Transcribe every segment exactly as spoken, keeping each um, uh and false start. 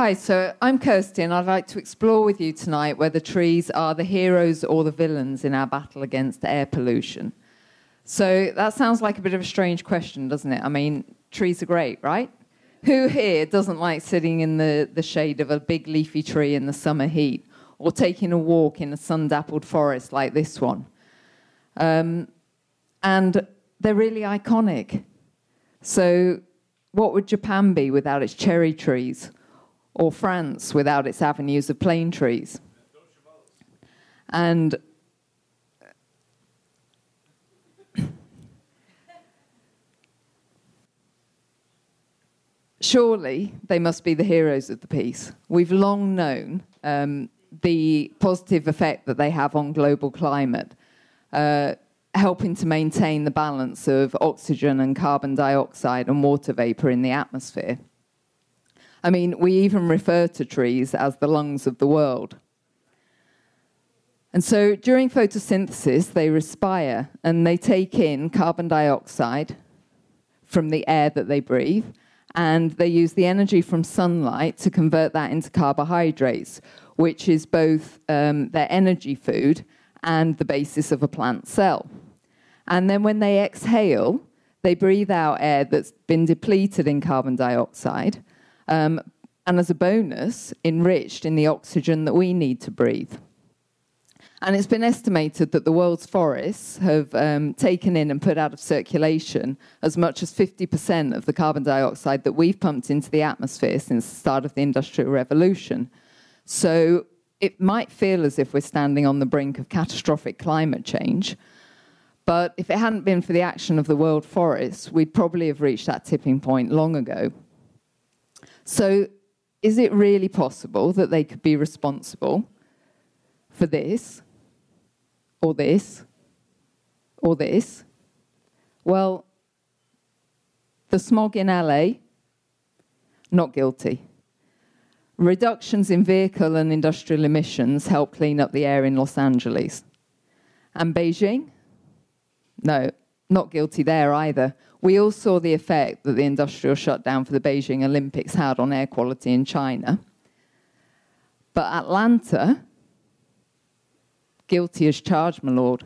Hi, so I'm Kirsty, and I'd like to explore with you tonight whether trees are the heroes or the villains in our battle against air pollution. So that sounds like a bit of a strange question, doesn't it? I mean, trees are great, right? Who here doesn't like sitting in the, the shade of a big leafy tree in the summer heat, or taking a walk in a sun-dappled forest like this one? Um, and they're really iconic. So what would Japan be without its cherry trees? Or France without its avenues of plane trees? And surely they must be the heroes of the piece. We've long known um, the positive effect that they have on global climate, uh, helping to maintain the balance of oxygen and carbon dioxide and water vapor in the atmosphere. I mean, we even refer to trees as the lungs of the world. And so during photosynthesis, they respire and they take in carbon dioxide from the air that they breathe, and they use the energy from sunlight to convert that into carbohydrates, which is both um, their energy food and the basis of a plant cell. And then when they exhale, they breathe out air that's been depleted in carbon dioxide, Um, and as a bonus, enriched in the oxygen that we need to breathe. And it's been estimated that the world's forests have um, taken in and put out of circulation as much as fifty percent of the carbon dioxide that we've pumped into the atmosphere since the start of the Industrial Revolution. So it might feel as if we're standing on the brink of catastrophic climate change, but if it hadn't been for the action of the world forests, we'd probably have reached that tipping point long ago. So is it really possible that they could be responsible for this, or this, or this? Well, the smog in L A, not guilty. Reductions in vehicle and industrial emissions help clean up the air in Los Angeles. And Beijing? No, not guilty there either. We all saw the effect that the industrial shutdown for the Beijing Olympics had on air quality in China. But Atlanta, guilty as charged, my lord.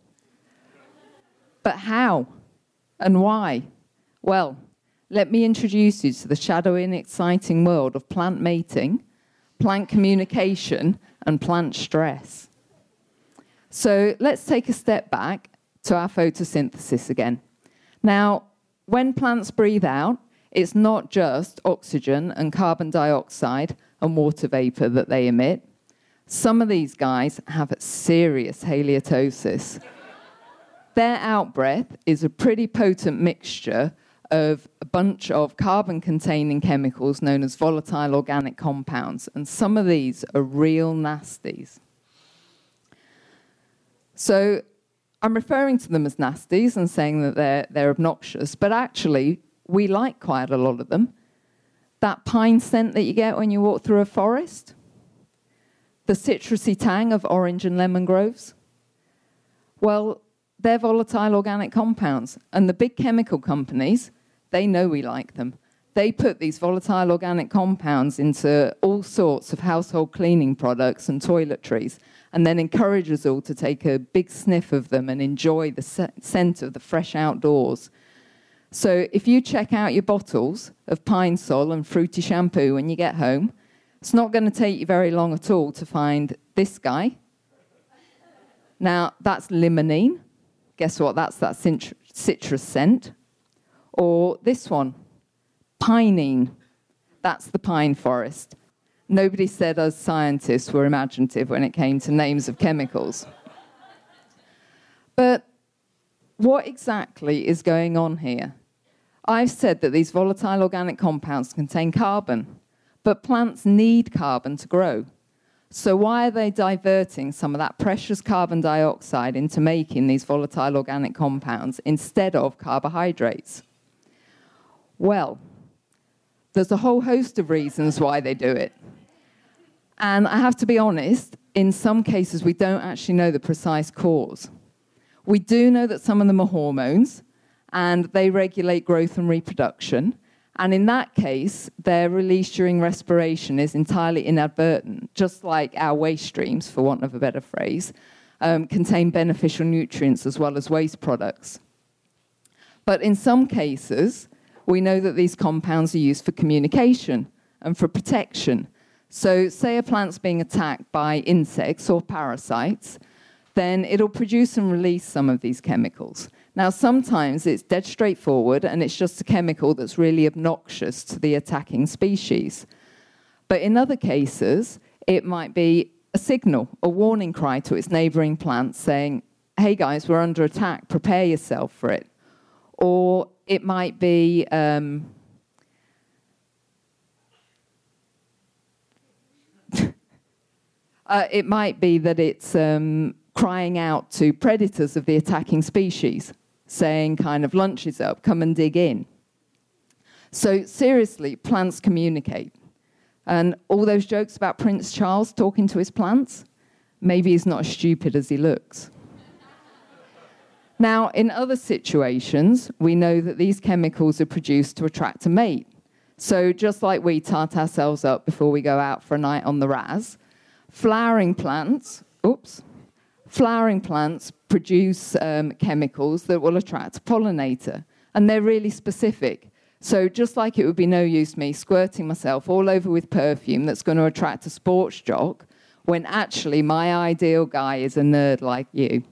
But how and why? Well, let me introduce you to the shadowy and exciting world of plant mating, plant communication, and plant stress. So let's take a step back to our photosynthesis again. Now, when plants breathe out, it's not just oxygen and carbon dioxide and water vapor that they emit. Some of these guys have serious halitosis. Their outbreath is a pretty potent mixture of a bunch of carbon-containing chemicals known as volatile organic compounds, and some of these are real nasties. So I'm referring to them as nasties and saying that they're, they're obnoxious, but actually, we like quite a lot of them. That pine scent that you get when you walk through a forest, the citrusy tang of orange and lemon groves, well, they're volatile organic compounds, and the big chemical companies, they know we like them. They put these volatile organic compounds into all sorts of household cleaning products and toiletries, and then encourage us all to take a big sniff of them and enjoy the scent of the fresh outdoors. So if you check out your bottles of Pine Sol and fruity shampoo when you get home, it's not going to take you very long at all to find this guy. Now, that's limonene. Guess what? That's that citrus scent. Or this one, pinene. That's the pine forest. Nobody said us scientists were imaginative when it came to names of chemicals. But what exactly is going on here? I've said that these volatile organic compounds contain carbon, but plants need carbon to grow. So why are they diverting some of that precious carbon dioxide into making these volatile organic compounds instead of carbohydrates? Well, there's a whole host of reasons why they do it. And I have to be honest, in some cases, we don't actually know the precise cause. We do know that some of them are hormones, and they regulate growth and reproduction. And in that case, their release during respiration is entirely inadvertent, just like our waste streams, for want of a better phrase, um, contain beneficial nutrients as well as waste products. But in some cases, we know that these compounds are used for communication and for protection. So say a plant's being attacked by insects or parasites, then it'll produce and release some of these chemicals. Now, sometimes it's dead straightforward and it's just a chemical that's really obnoxious to the attacking species. But in other cases, it might be a signal, a warning cry to its neighboring plants saying, hey guys, we're under attack, prepare yourself for it. Or it might be um, uh, it might be that it's um, crying out to predators of the attacking species, saying kind of lunch is up, come and dig in. So seriously, plants communicate. And all those jokes about Prince Charles talking to his plants, maybe he's not as stupid as he looks. Now, in other situations, we know that these chemicals are produced to attract a mate. So just like we tart ourselves up before we go out for a night on the Raz, flowering plants, oops, flowering plants produce um, chemicals that will attract a pollinator, and they're really specific. So just like it would be no use me squirting myself all over with perfume that's going to attract a sports jock, when actually my ideal guy is a nerd like you.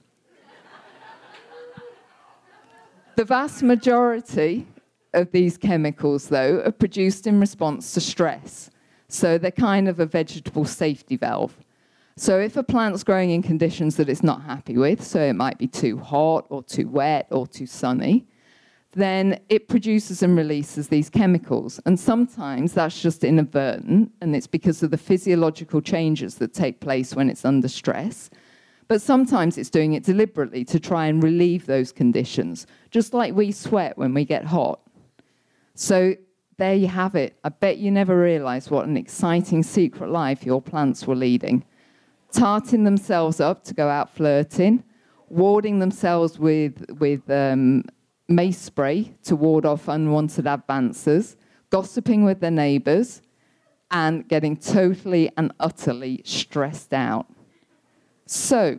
The vast majority of these chemicals, though, are produced in response to stress. So they're kind of a vegetable safety valve. So if a plant's growing in conditions that it's not happy with, so it might be too hot or too wet or too sunny, then it produces and releases these chemicals. And sometimes that's just inadvertent, and it's because of the physiological changes that take place when it's under stress. But sometimes it's doing it deliberately to try and relieve those conditions, just like we sweat when we get hot. So there you have it. I bet you never realized what an exciting secret life your plants were leading. Tarting themselves up to go out flirting, warding themselves with, with um, mace spray to ward off unwanted advances, gossiping with their neighbors, and getting totally and utterly stressed out. So,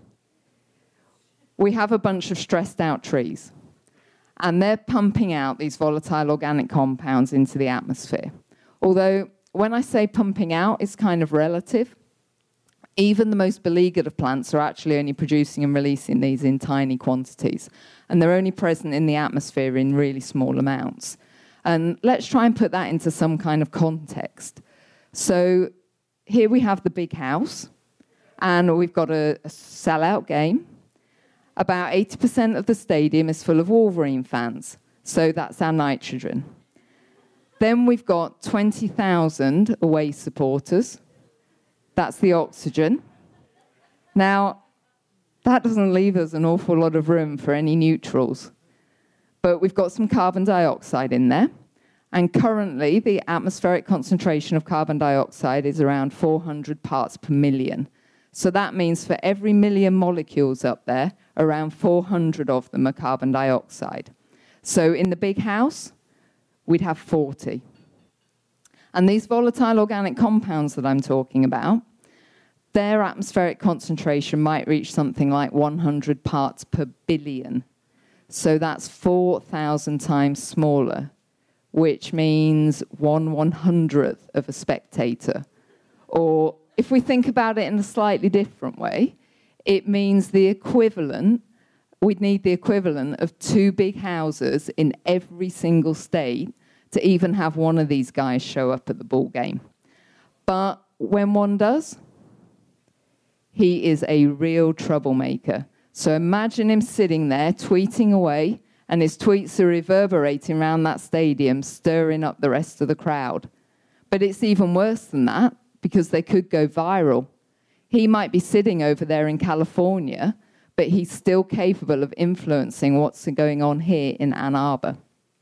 we have a bunch of stressed out trees, and they're pumping out these volatile organic compounds into the atmosphere. Although, when I say pumping out, it's kind of relative. Even the most beleaguered of plants are actually only producing and releasing these in tiny quantities, and they're only present in the atmosphere in really small amounts. And let's try and put that into some kind of context. So, here we have the big house, and we've got a, a sellout game. About eighty percent of the stadium is full of Wolverine fans, so that's our nitrogen. Then we've got twenty thousand away supporters. That's the oxygen. Now, that doesn't leave us an awful lot of room for any neutrals, but we've got some carbon dioxide in there, and currently the atmospheric concentration of carbon dioxide is around four hundred parts per million. So that means for every million molecules up there, around four hundred of them are carbon dioxide. So in the big house, we'd have forty. And these volatile organic compounds that I'm talking about, their atmospheric concentration might reach something like one hundred parts per billion. So that's four thousand times smaller, which means one one hundredth of a spectator. Or if we think about it in a slightly different way, it means the equivalent, we'd need the equivalent of two big houses in every single state to even have one of these guys show up at the ball game. But when one does, he is a real troublemaker. So imagine him sitting there tweeting away, and his tweets are reverberating around that stadium, stirring up the rest of the crowd. But it's even worse than that, because they could go viral. He might be sitting over there in California, but he's still capable of influencing what's going on here in Ann Arbor.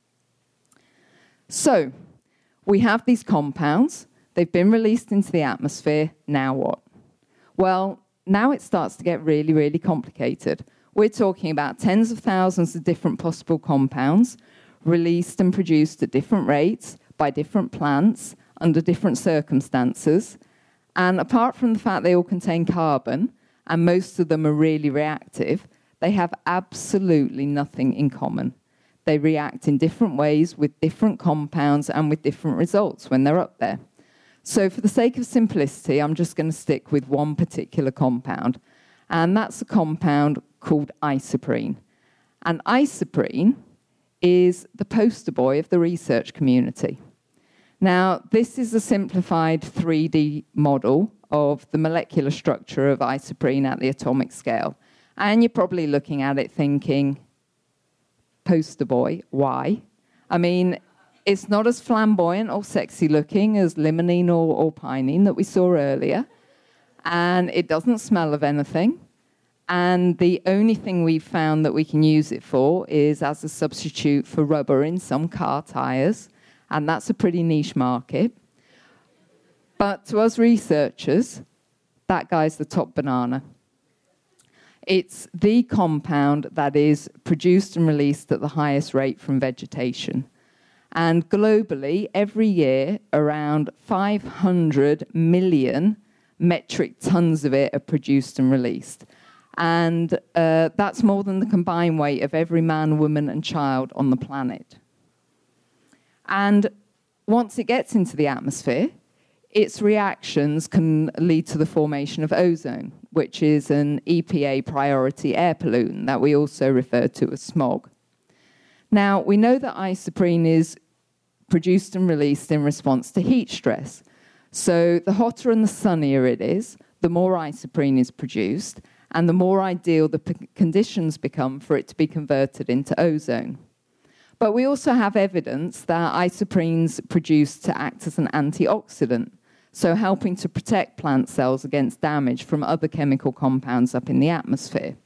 So, we have these compounds. They've been released into the atmosphere. Now what? Well, now it starts to get really, really complicated. We're talking about tens of thousands of different possible compounds released and produced at different rates by different plants under different circumstances. And apart from the fact they all contain carbon, and most of them are really reactive, they have absolutely nothing in common. They react in different ways with different compounds and with different results when they're up there. So for the sake of simplicity, I'm just going to stick with one particular compound, and that's a compound called isoprene. And isoprene is the poster boy of the research community. Now, this is a simplified three D model of the molecular structure of isoprene at the atomic scale. And you're probably looking at it thinking, poster boy, why? I mean, it's not as flamboyant or sexy looking as limonene or, or pinene that we saw earlier. And it doesn't smell of anything. And the only thing we've found that we can use it for is as a substitute for rubber in some car tires. And that's a pretty niche market. But to us researchers, that guy's the top banana. It's the compound that is produced and released at the highest rate from vegetation. And globally, every year, around five hundred million metric tons of it are produced and released. And uh, that's more than the combined weight of every man, woman, and child on the planet. And once it gets into the atmosphere, its reactions can lead to the formation of ozone, which is an E P A priority air pollutant that we also refer to as smog. Now, we know that isoprene is produced and released in response to heat stress. So the hotter and the sunnier it is, the more isoprene is produced, and the more ideal the p- conditions become for it to be converted into ozone. But we also have evidence that isoprene's produced to act as an antioxidant, so helping to protect plant cells against damage from other chemical compounds up in the atmosphere.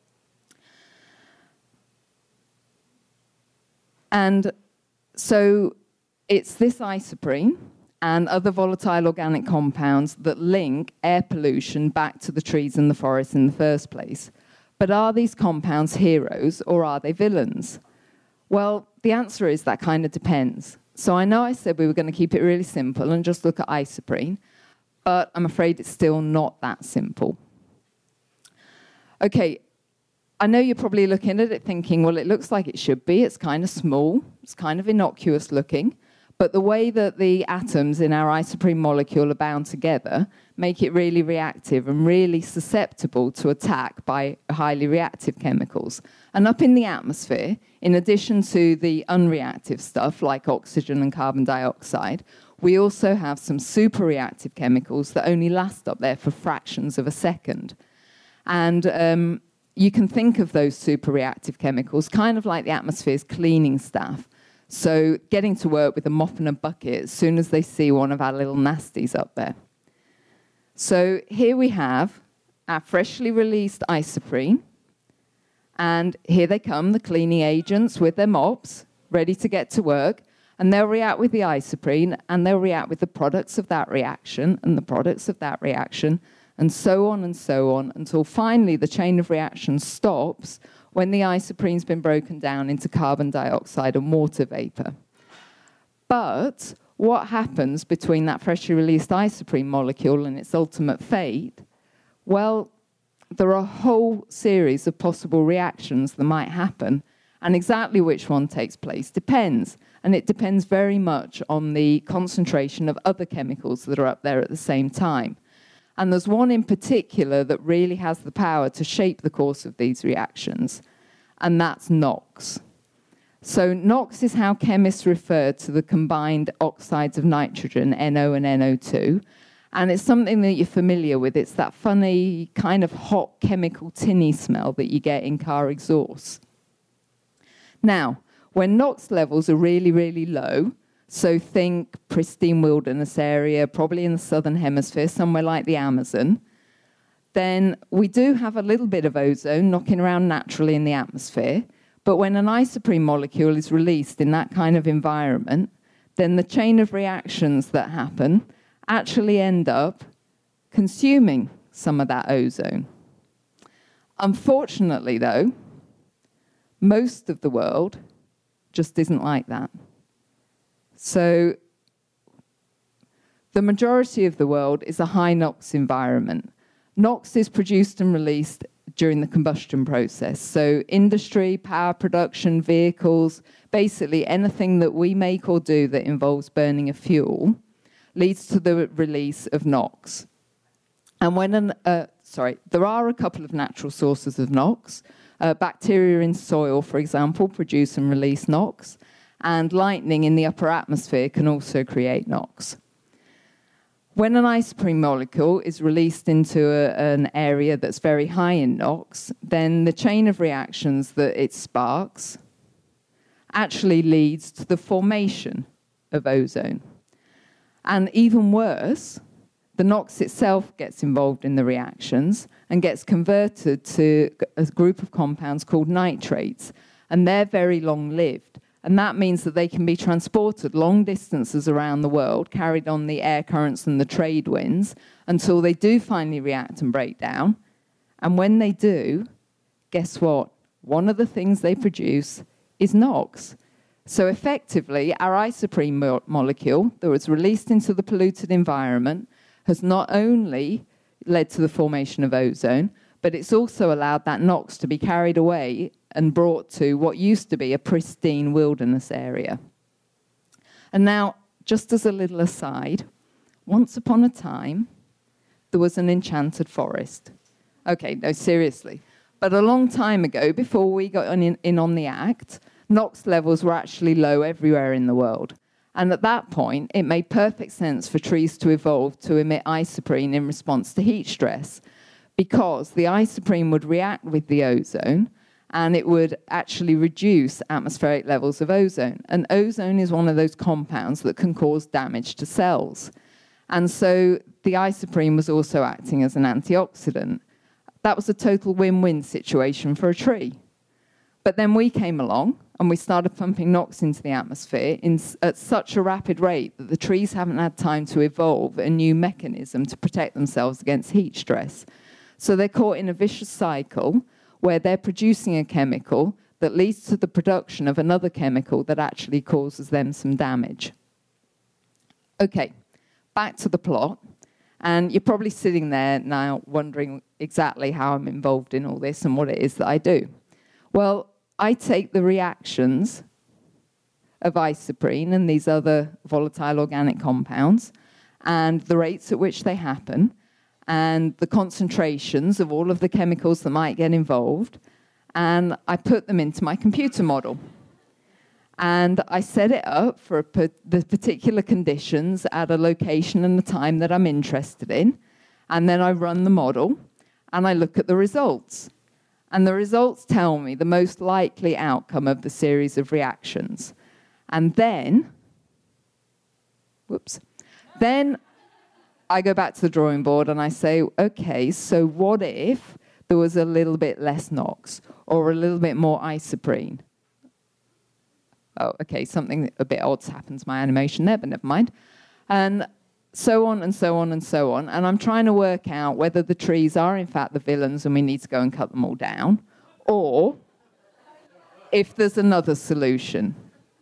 And so it's this isoprene and other volatile organic compounds that link air pollution back to the trees and the forests in the first place. But are these compounds heroes or are they villains? Well, the answer is that kind of depends. So I know I said we were going to keep it really simple and just look at isoprene, but I'm afraid it's still not that simple. Okay, I know you're probably looking at it thinking, well, it looks like it should be. It's kind of small. It's kind of innocuous looking. But the way that the atoms in our isoprene molecule are bound together make it really reactive and really susceptible to attack by highly reactive chemicals. And up in the atmosphere, in addition to the unreactive stuff like oxygen and carbon dioxide, we also have some super reactive chemicals that only last up there for fractions of a second. And um, you can think of those super reactive chemicals kind of like the atmosphere's cleaning staff. So getting to work with a mop and a bucket as soon as they see one of our little nasties up there. So here we have our freshly released isoprene. And here they come, the cleaning agents with their mops, ready to get to work. And they'll react with the isoprene, and they'll react with the products of that reaction, and the products of that reaction, and so on and so on, until finally the chain of reaction stops when the isoprene's been broken down into carbon dioxide and water vapor. But what happens between that freshly released isoprene molecule and its ultimate fate? Well, there are a whole series of possible reactions that might happen, and exactly which one takes place depends. And it depends very much on the concentration of other chemicals that are up there at the same time. And there's one in particular that really has the power to shape the course of these reactions, and that's NOx. So NOx is how chemists refer to the combined oxides of nitrogen, N O and N O two, and it's something that you're familiar with. It's that funny kind of hot chemical tinny smell that you get in car exhaust. Now, when NOx levels are really, really low, so think pristine wilderness area, probably in the southern hemisphere, somewhere like the Amazon, then we do have a little bit of ozone knocking around naturally in the atmosphere. But when an isoprene molecule is released in that kind of environment, then the chain of reactions that happen actually end up consuming some of that ozone. Unfortunately, though, most of the world just isn't like that. So the majority of the world is a high NOx environment. NOx is produced and released during the combustion process. So industry, power production, vehicles, basically anything that we make or do that involves burning a fuel leads to the release of NOx. And when an, uh, sorry, there are a couple of natural sources of NOx. Uh, bacteria in soil, for example, produce and release NOx, and lightning in the upper atmosphere can also create NOx. When an isoprene molecule is released into a, an area that's very high in NOx, then the chain of reactions that it sparks actually leads to the formation of ozone. And even worse, the NOx itself gets involved in the reactions and gets converted to a group of compounds called nitrates, and they're very long-lived. And that means that they can be transported long distances around the world, carried on the air currents and the trade winds, until they do finally react and break down. And when they do, guess what? One of the things they produce is NOx. So effectively, our isoprene mo- molecule that was released into the polluted environment has not only led to the formation of ozone, but it's also allowed that NOx to be carried away and brought to what used to be a pristine wilderness area. And now, just as a little aside, once upon a time, there was an enchanted forest. Okay, no, seriously. But a long time ago, before we got in, in on the act, NOx levels were actually low everywhere in the world. And at that point, it made perfect sense for trees to evolve to emit isoprene in response to heat stress, because the isoprene would react with the ozone and it would actually reduce atmospheric levels of ozone. And ozone is one of those compounds that can cause damage to cells. And so the isoprene was also acting as an antioxidant. That was a total win-win situation for a tree. But then we came along and we started pumping NOx into the atmosphere in, at such a rapid rate that the trees haven't had time to evolve a new mechanism to protect themselves against heat stress. So they're caught in a vicious cycle where they're producing a chemical that leads to the production of another chemical that actually causes them some damage. Okay, back to the plot. And you're probably sitting there now wondering exactly how I'm involved in all this and what it is that I do. Well, I take the reactions of isoprene and these other volatile organic compounds and the rates at which they happen and the concentrations of all of the chemicals that might get involved, and I put them into my computer model. And I set it up for a, the particular conditions at a location and a time that I'm interested in, and then I run the model, and I look at the results. And the results tell me the most likely outcome of the series of reactions. And then, whoops, then I go back to the drawing board and I say, okay, so what if there was a little bit less NOx or a little bit more isoprene? Oh, okay, something a bit odd's happened to my animation there, but never mind. And so on and so on and so on. And I'm trying to work out whether the trees are in fact the villains and we need to go and cut them all down, or if there's another solution.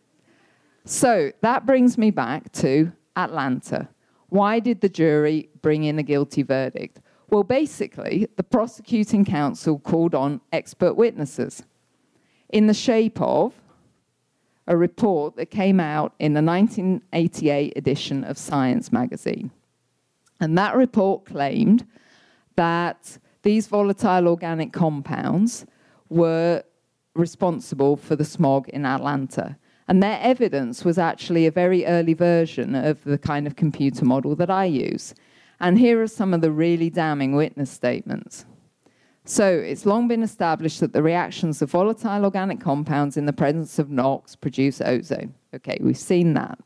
So that brings me back to Atlanta. Why did the jury bring in a guilty verdict? Well, basically, the prosecuting counsel called on expert witnesses in the shape of a report that came out in the nineteen eighty-eight edition of Science magazine. And that report claimed that these volatile organic compounds were responsible for the smog in Atlanta. And their evidence was actually a very early version of the kind of computer model that I use. And here are some of the really damning witness statements. So it's long been established that the reactions of volatile organic compounds in the presence of NOx produce ozone. Okay, we've seen that.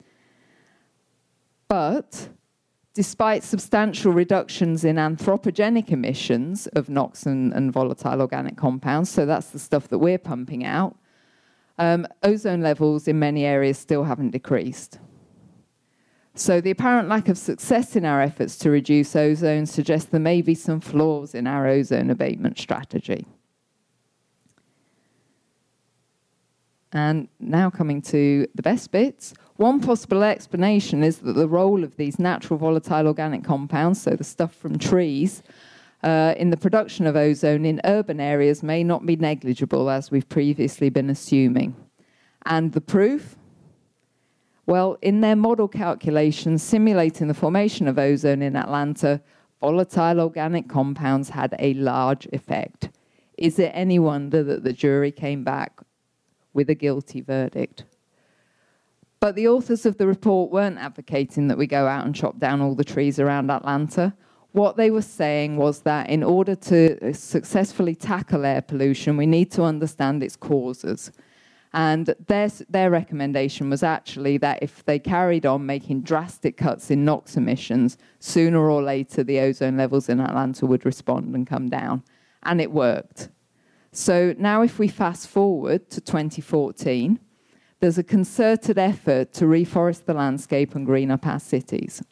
But despite substantial reductions in anthropogenic emissions of NOx and, and volatile organic compounds, so that's the stuff that we're pumping out, um, ozone levels in many areas still haven't decreased. So the apparent lack of success in our efforts to reduce ozone suggests there may be some flaws in our ozone abatement strategy. And now coming to the best bits. One possible explanation is that the role of these natural volatile organic compounds, so the stuff from trees, uh, in the production of ozone in urban areas may not be negligible, as we've previously been assuming. And the proof? Well, in their model calculations simulating the formation of ozone in Atlanta, volatile organic compounds had a large effect. Is it any wonder that the jury came back with a guilty verdict? But the authors of the report weren't advocating that we go out and chop down all the trees around Atlanta. What they were saying was that in order to successfully tackle air pollution, we need to understand its causes. And their, their recommendation was actually that if they carried on making drastic cuts in NOx emissions, sooner or later the ozone levels in Atlanta would respond and come down. And it worked. So now if we fast forward to twenty fourteen, there's a concerted effort to reforest the landscape and green up our cities.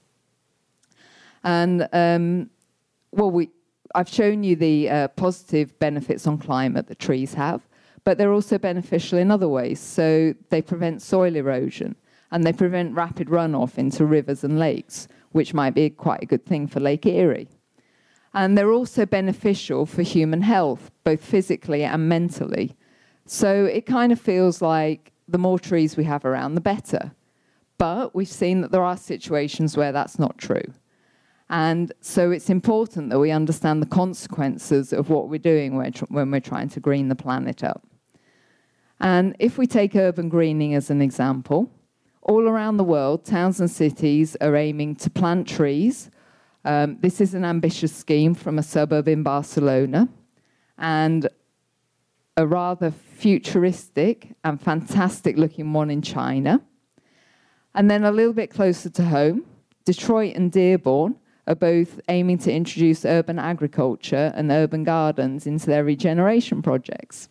And, um, well, we, I've shown you the uh, positive benefits on climate that trees have, but they're also beneficial in other ways. So they prevent soil erosion, and they prevent rapid runoff into rivers and lakes, which might be quite a good thing for Lake Erie. And they're also beneficial for human health, both physically and mentally. So it kind of feels like the more trees we have around, the better. But we've seen that there are situations where that's not true. And so it's important that we understand the consequences of what we're doing when we're trying to green the planet up. And if we take urban greening as an example, all around the world, towns and cities are aiming to plant trees. Um, this is an ambitious scheme from a suburb in Barcelona, and a rather futuristic and fantastic-looking one in China. And then a little bit closer to home, Detroit and Dearborn are both aiming to introduce urban agriculture and urban gardens into their regeneration projects.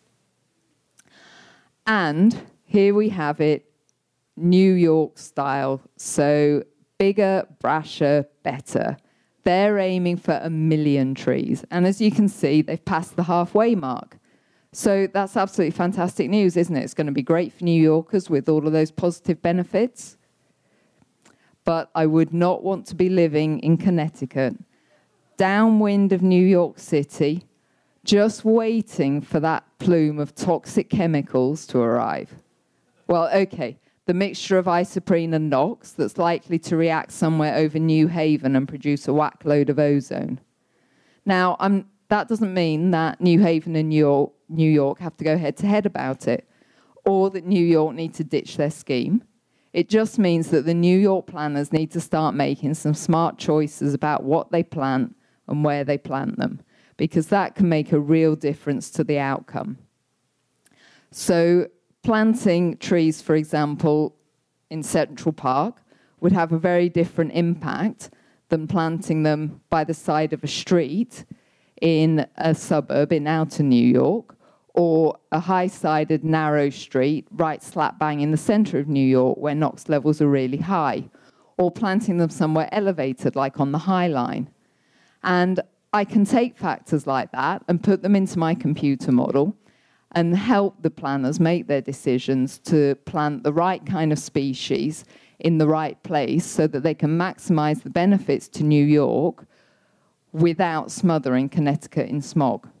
And here we have it, New York style. So bigger, brasher, better. They're aiming for a million trees. And as you can see, they've passed the halfway mark. So that's absolutely fantastic news, isn't it? It's going to be great for New Yorkers with all of those positive benefits. But I would not want to be living in Connecticut, downwind of New York City, just waiting for that plume of toxic chemicals to arrive. Well, okay, the mixture of isoprene and NOx that's likely to react somewhere over New Haven and produce a whack load of ozone. Now, I'm, that doesn't mean that New Haven and New York, New York have to go head-to-head about it, or that New York need to ditch their scheme. It just means that the New York planners need to start making some smart choices about what they plant and where they plant them, because that can make a real difference to the outcome. So planting trees, for example, in Central Park would have a very different impact than planting them by the side of a street in a suburb in outer New York, or a high-sided, narrow street right slap bang in the center of New York where NOx levels are really high, or planting them somewhere elevated like on the High Line. And I can take factors like that and put them into my computer model and help the planners make their decisions to plant the right kind of species in the right place so that they can maximize the benefits to New York without smothering Connecticut in smog.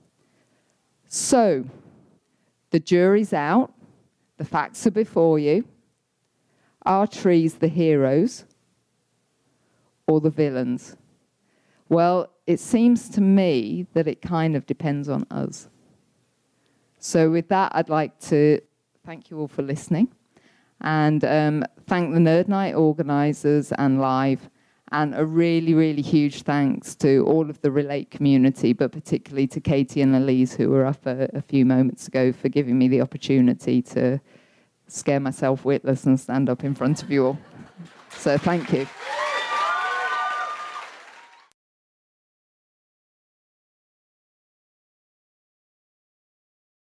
So, the jury's out, the facts are before you. Are trees the heroes or the villains? Well, it seems to me that it kind of depends on us. So with that, I'd like to thank you all for listening and um, thank the Nerd Night organisers and Live, and a really, really huge thanks to all of the Relate community, but particularly to Katie and Elise, who were up a, a few moments ago, for giving me the opportunity to scare myself witless and stand up in front of you all. So thank you.